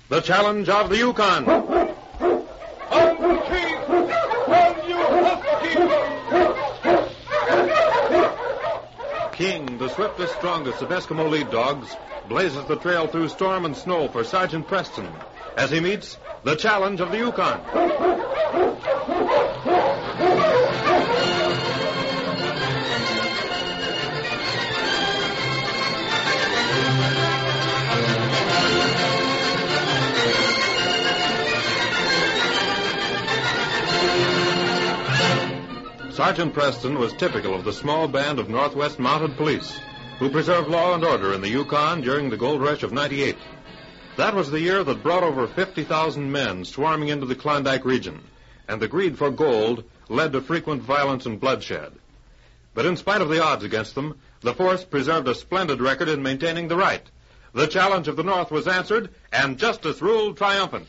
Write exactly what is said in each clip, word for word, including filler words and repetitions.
The Challenge of the Yukon. On King! On you husky! King, the swiftest, strongest of Eskimo lead dogs, blazes the trail through storm and snow for Sergeant Preston as he meets the Challenge of the Yukon. Sergeant Preston was typical of the small band of Northwest Mounted Police who preserved law and order in the Yukon during the gold rush of ninety-eight. That was the year that brought over fifty thousand men swarming into the Klondike region, and the greed for gold led to frequent violence and bloodshed. But in spite of the odds against them, the force preserved a splendid record in maintaining the right. The challenge of the North was answered, and justice ruled triumphant.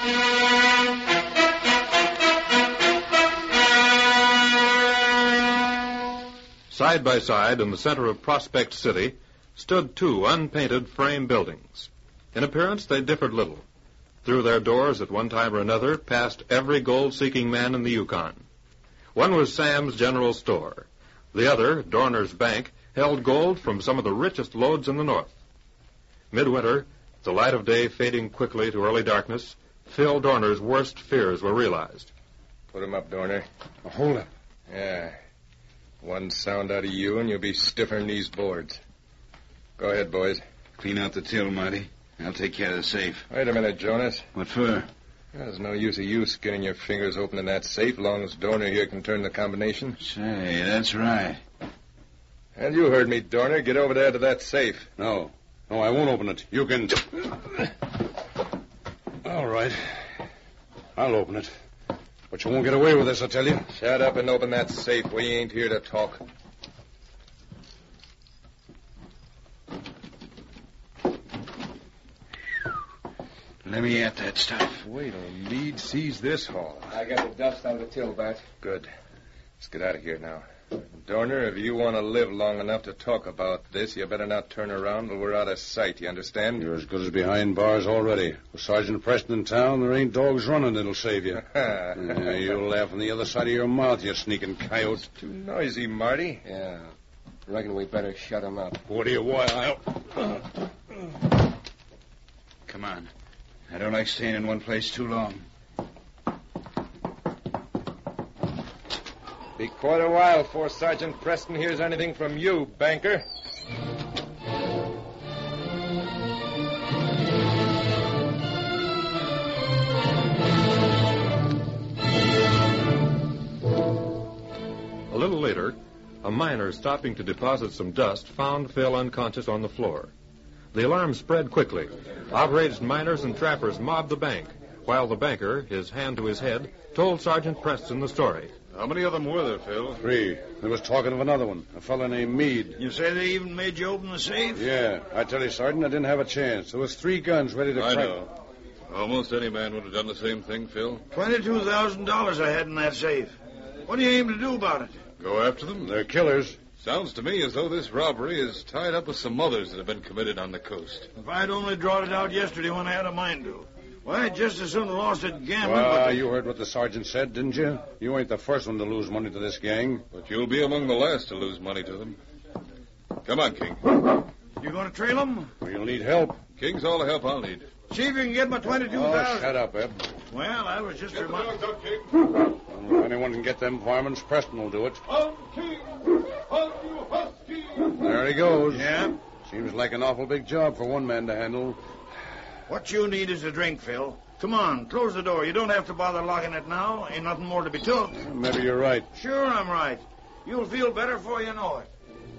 Side by side in the center of Prospect City stood two unpainted frame buildings. In appearance, they differed little. Through their doors, at one time or another, passed every gold-seeking man in the Yukon. One was Sam's General Store. The other, Dorner's Bank, held gold from some of the richest lodes in the North. Midwinter, the light of day fading quickly to early darkness, Phil Dorner's worst fears were realized. Put him up, Dorner. Oh, hold up. Yeah. One sound out of you, and you'll be stiffer than these boards. Go ahead, boys. Clean out the till, Marty. I'll take care of the safe. Wait a minute, Jonas. What for? There's no use of you skinning your fingers open in that safe, long as Dorner here can turn the combination. Say, that's right. And you heard me, Dorner. Get over there to that safe. No. No, I won't open it. You can... All right. I'll open it. But you won't get away with this, I tell you. Shut up and open that safe. We ain't here to talk. Let me at that stuff. Wait till Meade sees this haul. I got the dust out of the till, Bat. Good. Let's get out of here now. Dorner, if you want to live long enough to talk about this, you better not turn around till we're out of sight, you understand? You're as good as behind bars already. With Sergeant Preston in town, there ain't dogs running that'll save you. yeah, you'll laugh on the other side of your mouth, you sneaking coyote. It's too noisy, Marty. Yeah. Reckon we better shut him up. What do you want? I'll... Come on. I don't like staying in one place too long. Be quite a while before Sergeant Preston hears anything from you, banker. A little later, a miner stopping to deposit some dust found Phil unconscious on the floor. The alarm spread quickly. Outraged miners and trappers mobbed the bank, while the banker, his hand to his head, told Sergeant Preston the story. How many of them were there, Phil? Three. There was talking of another one, a fellow named Meade. You say they even made you open the safe? Yeah. I tell you, Sergeant, I didn't have a chance. There was three guns ready to I crack. know. Almost any man would have done the same thing, Phil. Twenty-two thousand dollars I had in that safe. What do you aim to do about it? Go after them? They're killers. Sounds to me as though this robbery is tied up with some others that have been committed on the coast. If I'd only drawn it out yesterday when I had a mind to. Why, I'd just as soon lost it gambling. Well, but... you heard what the sergeant said, didn't you? You ain't the first one to lose money to this gang. But you'll be among the last to lose money to them. Come on, King. You going to trail them? Well, you'll need help. King's all the help I'll need. See if you can get my twenty-two Oh, thousand. shut up, Eb. Well, I was just reminding... Well, if anyone can get them varmints, Preston will do it. On King! On you husky! There he goes. Yeah? Seems like an awful big job for one man to handle. What you need is a drink, Phil. Come on, close the door. You don't have to bother locking it now. Ain't nothing more to be took. Well, maybe you're right. Sure I'm right. You'll feel better before you know it.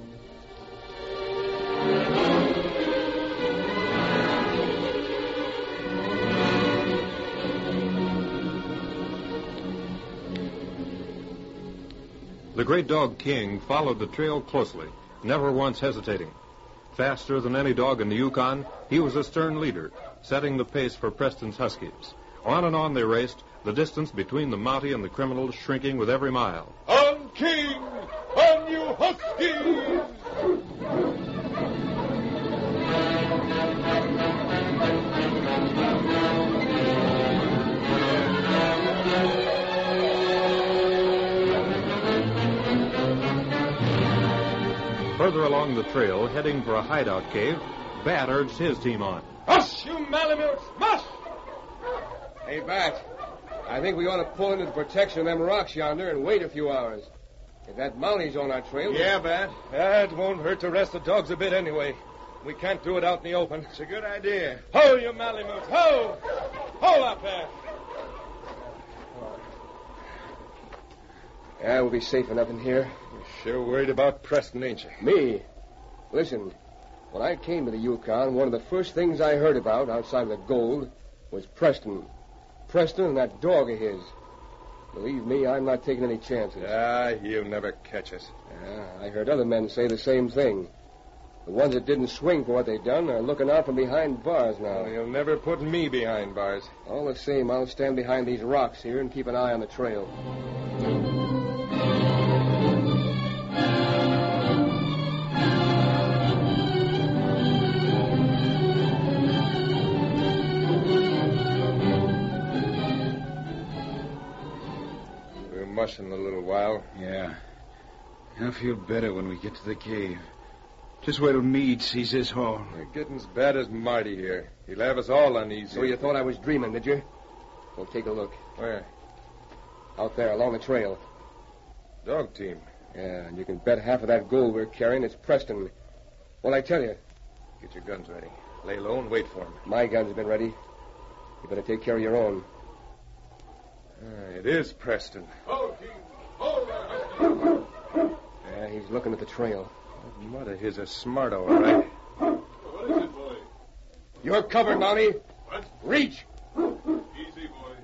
The great dog King followed the trail closely, never once hesitating. Faster than any dog in the Yukon, he was a stern leader, setting the pace for Preston's Huskies. On and on they raced, the distance between the Mountie and the criminals shrinking with every mile. On King! On you huskies! Further along the trail, heading for a hideout cave, Bat urged his team on. Hush, you malamutes! Mush! Hey, Bat, I think we ought to pull into the protection of them rocks yonder and wait a few hours. If that Mounty's on our trail... Yeah, Bat. That won't hurt to rest the dogs a bit anyway. We can't do it out in the open. It's a good idea. Ho, you malamutes! Ho! Hold up there! Yeah, we'll be safe enough in here. You're sure worried about Preston, ain't you? Me? Listen, when I came to the Yukon, one of the first things I heard about outside of the gold was Preston. Preston and that dog of his. Believe me, I'm not taking any chances. Ah, he'll never catch us. Yeah, I heard other men say the same thing. The ones that didn't swing for what they done are looking out from behind bars now. Well, he'll never put me behind bars. All the same, I'll stand behind these rocks here and keep an eye on the trail. We're mushing a little while. Yeah. I'll feel better when we get to the cave. Just wait till Meade sees this haul. You're getting as bad as Marty here. He'll have us all uneasy. So you thought I was dreaming, did you? Well, take a look. Where? Out there along the trail. Dog team. Yeah, and you can bet half of that gold we're carrying is Preston. Well, I tell you, Get your guns ready. Lay low and wait for him. my guns have been ready. You better take care of your own. Ah, it is Preston. Ho, team! Hold there! Yeah, he's looking at the trail. That mother here's a smart, all right. What is it, boy? You're covered, Mounty. What? Reach! Easy, boy.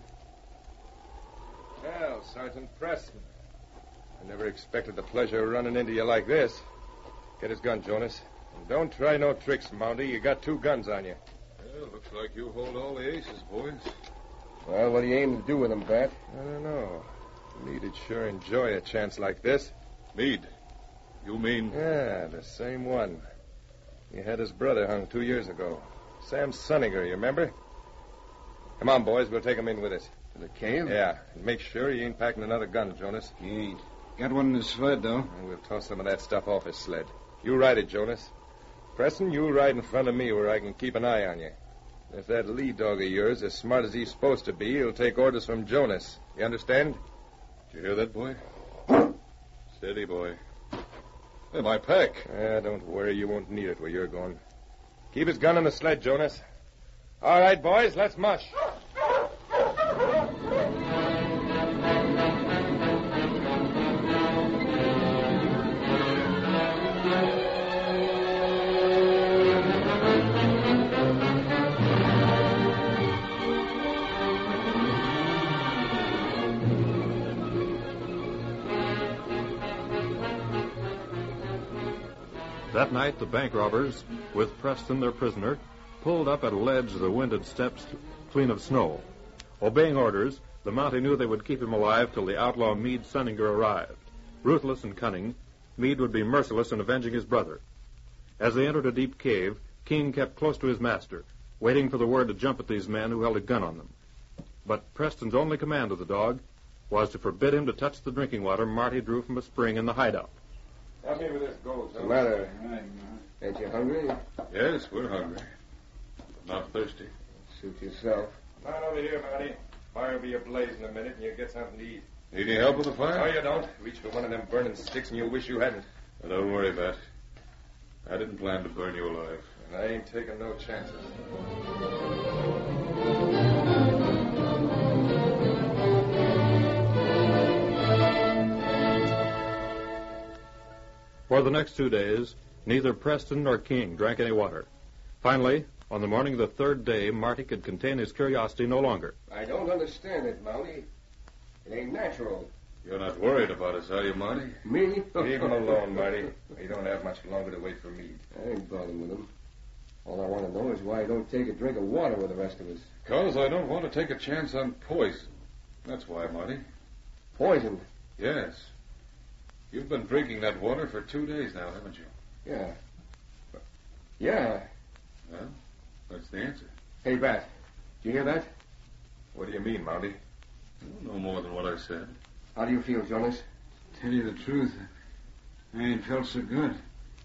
Well, Sergeant Preston. I never expected the pleasure of running into you like this. Get his gun, Jonas. And don't try no tricks, Mounty. You got two guns on you. Well, looks like you hold all the aces, boys. Well, what do you aim to do with him, Bat? I don't know. Meade'd sure enjoy a chance like this. Meade. You mean... Yeah, the same one. He had his brother hung two years ago. Sam Sunniger, you remember? Come on, boys. We'll take him in with us. To the cave? Yeah, and make sure he ain't packing another gun, Jonas. He ain't. Got one in his sled, though. And we'll toss some of that stuff off his sled. You ride it, Jonas. Preston, you ride in front of me where I can keep an eye on you. If that lead dog of yours is smart as he's supposed to be, he'll take orders from Jonas. You understand? Did you hear that, boy? Steady, boy. Hey, my pack. Ah, don't worry. You won't need it where you're going. Keep his gun on the sled, Jonas. All right, boys, let's mush. That night, the bank robbers, with Preston their prisoner, pulled up at a ledge of the winded steps clean of snow. Obeying orders, the Mountie knew they would keep him alive till the outlaw Meade Sunninger arrived. Ruthless and cunning, Meade would be merciless in avenging his brother. As they entered a deep cave, Keene kept close to his master, waiting for the word to jump at these men who held a gun on them. But Preston's only command of the dog was to forbid him to touch the drinking water Marty drew from a spring in the hideout. Help me with this gold, What's the matter? Ain't you hungry? Yes, we're hungry. Not thirsty. Suit yourself. Come on over here, Marty. Fire will be ablaze in a minute, and you'll get something to eat. Need any help with the No, fire? you don't. Reach for one of them burning sticks, and you'll wish you hadn't. Well, don't worry, Bat. I didn't plan to burn you alive. And I ain't taking no chances. For the next two days, neither Preston nor King drank any water. Finally, on the morning of the third day, Marty could contain his curiosity no longer. I don't understand it, Mounty. It ain't natural. You're not worried about us, are you, Marty? Me? Leave him alone, Marty. We don't have much longer to wait for Meade. I ain't bothering with him. All I want to know is why he don't take a drink of water with the rest of us. Because I don't want to take a chance on poison. That's why, Marty. Poisoned? Yes. You've been drinking that water for two days now, haven't you? Yeah. Yeah. Well, that's the answer. Hey, Bat, did you hear that? What do you mean, Mounty? No more than what I said. How do you feel, Jonas? Tell you the truth, I ain't felt so good.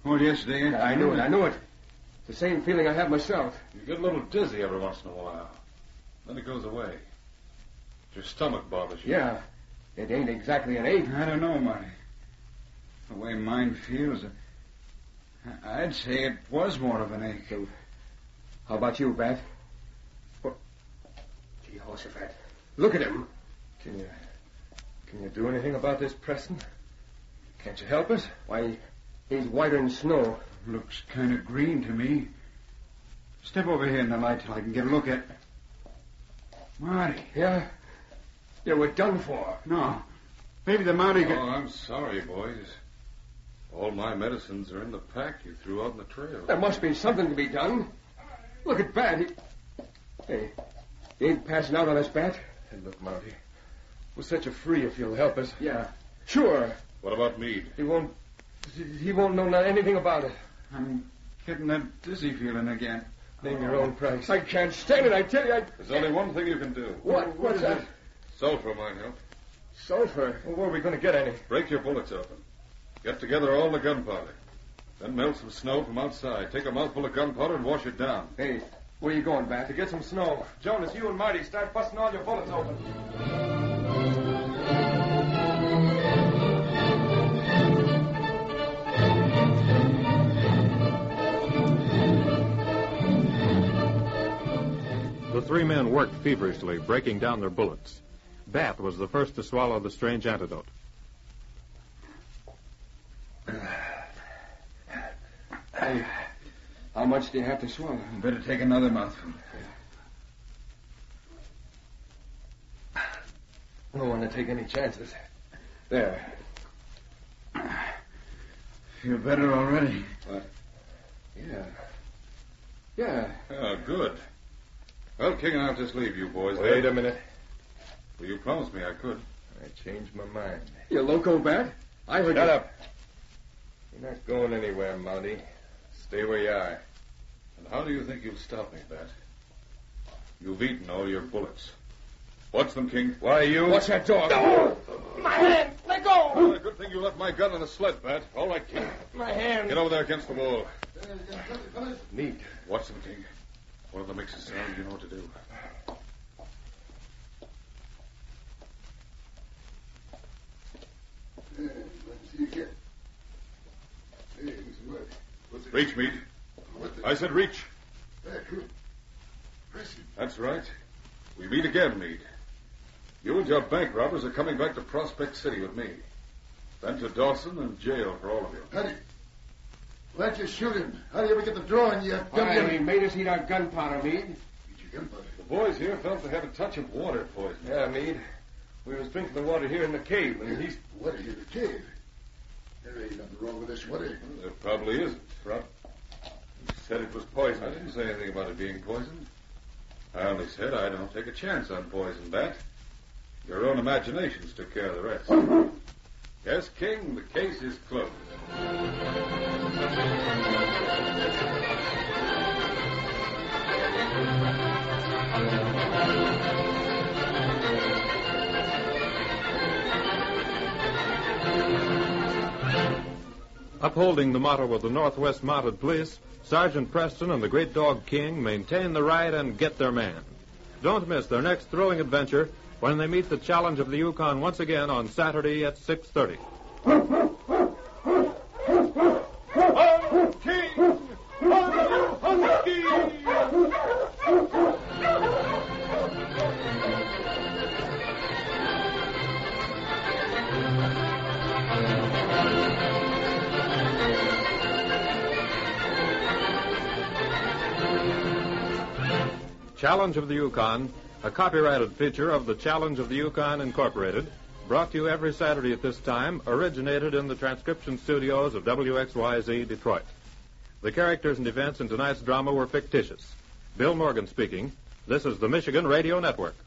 Called yesterday. I knew it, I knew it. It's the same feeling I have myself. You get a little dizzy every once in a while. Then it goes away. Your stomach bothers you. Yeah. It ain't exactly an ache. I don't know, Marty. The way mine feels, I'd say it was more of an ache. So, how about you, Bat? What? Jehoshaphat. Look at him. Can you... Can you do anything about this, Preston? Can't you help us? Why, he's whiter than snow. Looks kind of green to me. Step over here in the light till I can get a look at... Marty. Yeah? Yeah, we're done for. No. Maybe the Mountie Oh, could... I'm sorry, boys. All my medicines are in the pack you threw out in the trail. There must be something to be done. Look at Bat. He... Hey, he ain't passing out on us, Bat. Hey, look, Mountie. We'll set you free if you'll help us. Yeah, sure. What about Meade? He won't... He won't know anything about it. I'm getting that dizzy feeling again. Name your own price. I can't stand it, I tell you. I... There's only one thing you can do. What? What's that? Sulfur might help. Sulfur. Well, where are we going to get any? Break your bullets open. Get together all the gunpowder. Then melt some snow from outside. Take a mouthful of gunpowder and wash it down. Hey, where are you going, Bat? To get some snow. Jonas, you and Marty start busting all your bullets open. The three men worked feverishly, breaking down their bullets. Bat was the first to swallow the strange antidote. Hey, how much do you have to swallow? Better take another mouthful. I don't want to take any chances. There. Feel better already. What? Yeah. Yeah. Oh, good. Well, King, I'll just leave you boys. Wait there. a minute. Well, you promised me I could. I changed my mind. You loco, Bat? I heard Shut you... up. You're not going anywhere, Mountie. Stay where you are. And how do you think you'll stop me, Bat? You've eaten all your bullets. Watch them, King. Why, you... Watch that dog. Oh, my hand! Let go! Well, a good thing you left my gun on the sled, Bat. All right, King. My hand. Get over there against the wall. Neat. Watch them, King. One of them makes a sound, you know what to do. Reach, Meade. I said reach. That's right. We meet again, Meade. You and your bank robbers are coming back to Prospect City with me. Then to Dawson and jail for all of you. Eddie, why'd you shoot him? How do you ever get the draw in you? Why, he made us eat our gunpowder, Meade. Eat your gunpowder. The boys here felt they had a touch of water poison. Yeah, Meade. We was drinking the water here in the cave, and he's... Water in the cave? There ain't nothing wrong with this water. Well, there probably isn't, Rob. You said it was poison. I didn't say anything about it being poisoned. I only said I don't take a chance on poison, Bat. Your own imaginations took care of the rest. Yes, King, the case is closed. Upholding the motto of the Northwest Mounted Police, Sergeant Preston and the great dog King maintain the right and get their man. Don't miss their next thrilling adventure when they meet the challenge of the Yukon once again on Saturday at six thirty. On King! On you, Husky! Challenge of the Yukon, a copyrighted feature of the Challenge of the Yukon Incorporated, brought to you every Saturday at this time, originated in the transcription studios of W X Y Z Detroit. The characters and events in tonight's drama were fictitious. Bill Morgan speaking. This is the Michigan Radio Network.